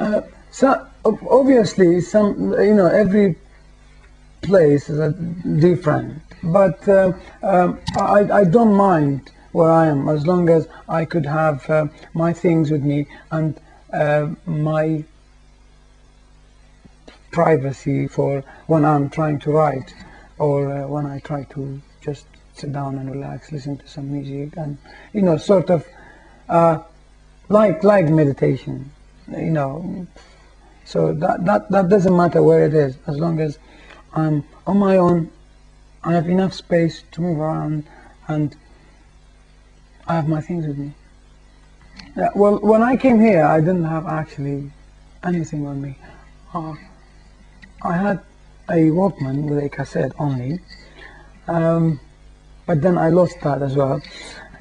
So obviously, every place is different, but I don't mind where I am as long as I could have my things with me and my privacy for when I'm trying to write or when I try to just sit down and relax, listen to some music, and sort of like meditation, you know. So that doesn't matter where it is, as long as I'm on my own, I have enough space to move around, and I have my things with me. Yeah, well, when I came here, I didn't have actually anything on me. Uh, I had a Walkman with a cassette only, but then I lost that as well.